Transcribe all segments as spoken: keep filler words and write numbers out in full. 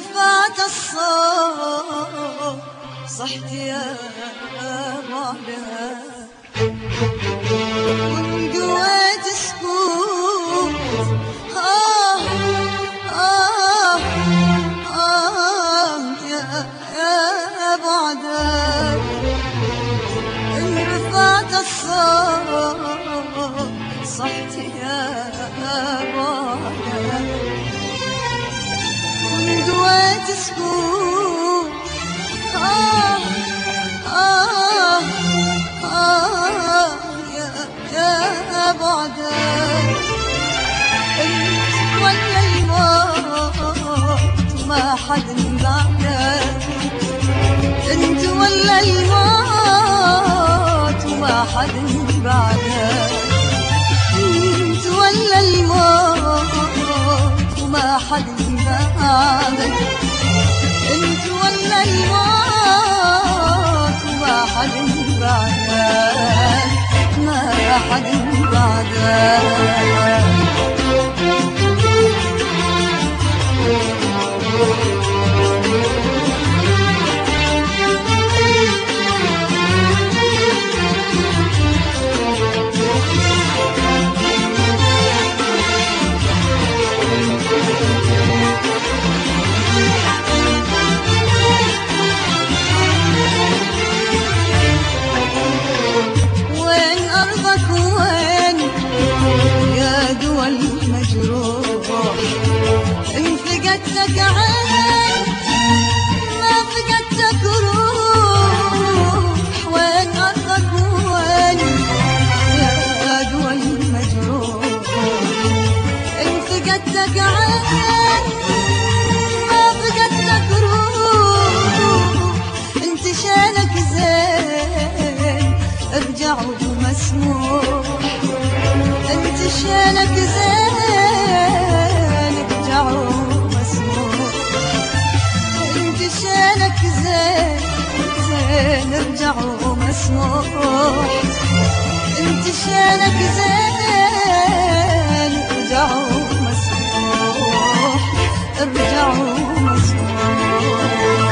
رفعت الصوت صحت يا بعدها، وانقويت سكوت آه آه آه يا يا بعدها. إن رفعت الصوت صحت يا بعدها، وانقويت سكوت آه آه آه يا يا بعدها. انت ولا الموت ما حد بعدك، انت ولا الموت ما حد بعدك، انت ولا الموت وما حد بعدك، انت ولا الموت وما حد بعدك، ما حد بعدك. وين أرضك وين يا دول مجروح، إن فقدتك عين ما فقدتك روح. وين أرضك وين يا دول مجروح، إن فقدتك عين ما فقدتك روح. انت شانك زين ارجع ومسموح، انت شانك زين ارجع ومسموح، انت شانك زين زين ارجع ومسموح، انت شانك زين ارجع ومسموح، ارجع ومسموح.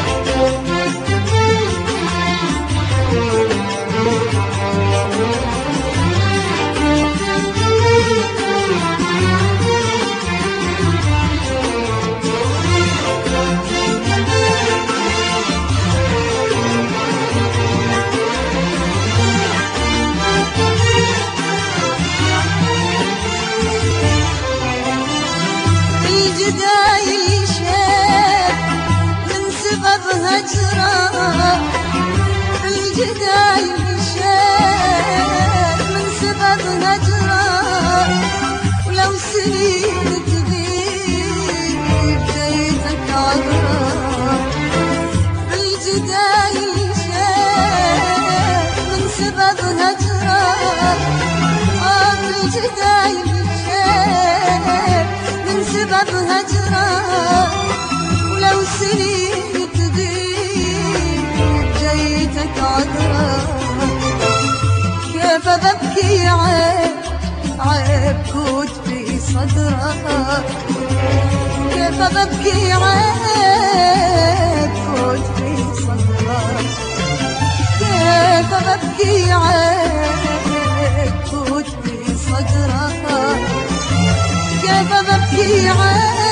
الجدايل شاب من سبب هجرة، الجدايل شاب من سبب هجرة، ولو سنين تغيب جيتك عذرة. الجدايل شاب من سبب هجرة، آه الجدايل شاب من سبب هجرة، ولو سنين تغيب جيتك عذرة. كيف ببكي عيب عيب كوت في صدرك، كيف ببكي عيب كوت في صدرك، كيف ببكي عيب كوت في صدرك، كيف ببكي عيب